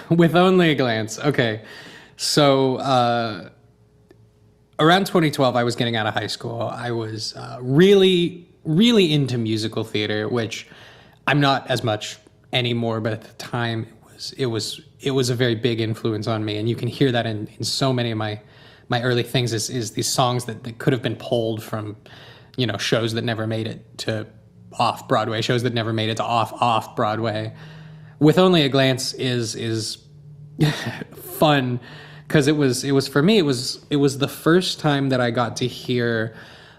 With only a glance. Okay. So around 2012, I was getting out of high school. I was really, really into musical theater, which I'm not as much anymore. But at the time, it was a very big influence on me, and you can hear that in so many of my early things. Is these songs that could have been pulled from shows that never made it to off Broadway, shows that never made it to off Broadway. With only a glance is fun because it was for me, it was the first time that I got to hear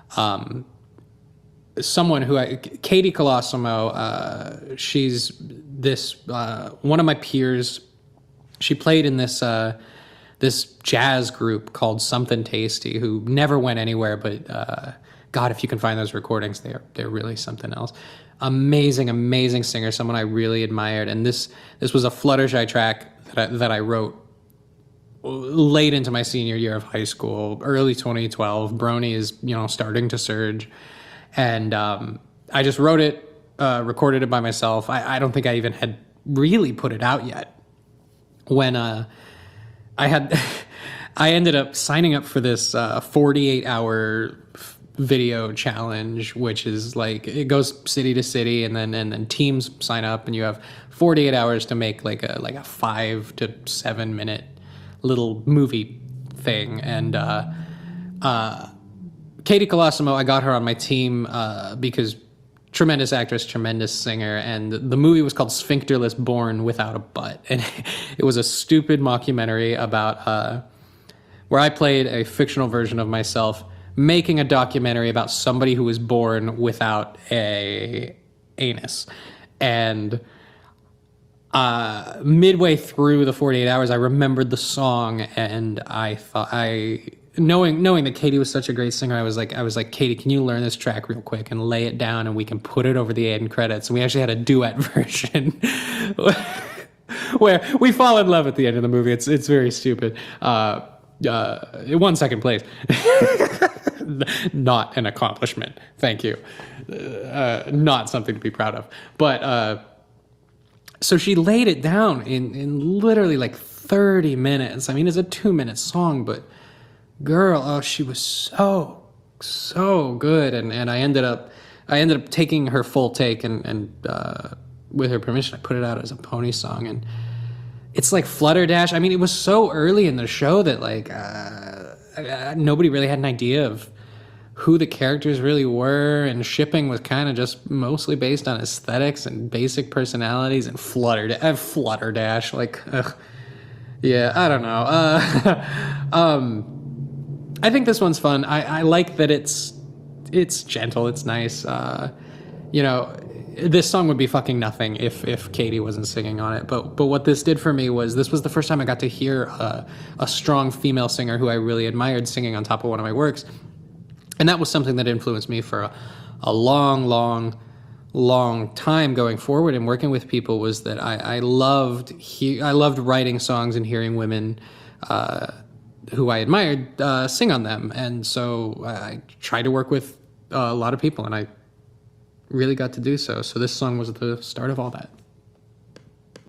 someone Katie Colosimo. She's this one of my peers. She played in this jazz group called Something Tasty, who never went anywhere, but God, if you can find those recordings, they're really something else. Amazing singer, someone I really admired. And this was a Fluttershy track that I wrote late into my senior year of high school, early 2012. Brony is starting to surge, and I just wrote it, recorded it by myself. I don't think I even had really put it out yet when I ended up signing up for this 48-hour video challenge, which is like it goes city to city, and then teams sign up, and you have 48 hours to make like a 5 to 7 minute little movie thing. And Katie Colosimo, I got her on my team because tremendous actress, tremendous singer, and the movie was called Sphincterless Born Without a Butt, and it was a stupid mockumentary about where I played a fictional version of myself making a documentary about somebody who was born without a anus. And midway through the 48 hours, I remembered the song, and I thought, knowing that Katie was such a great singer, I was like, Katie, can you learn this track real quick and lay it down, and we can put it over the end credits? And we actually had a duet version where we fall in love at the end of the movie. It's very stupid. It won second place. Not an accomplishment. Thank you. Not something to be proud of. But so she laid it down in literally like 30 minutes. I mean, it's a 2-minute song, but girl, she was so good. And I ended up taking her full take, and with her permission, I put it out as a pony song. And it's like Flutterdash. I mean, it was so early in the show that like nobody really had an idea of who the characters really were, and shipping was kind of just mostly based on aesthetics and basic personalities and Flutterdash. Like, yeah, I don't know. I think this one's fun. I like that it's gentle, it's nice. This song would be fucking nothing if Katie wasn't singing on it. But what this did for me was this was the first time I got to hear a strong female singer who I really admired singing on top of one of my works. And that was something that influenced me for a long time going forward and working with people, was that I loved writing songs and hearing women who I admired sing on them. And so I tried to work with a lot of people, and I really got to do so. So this song was the start of all that.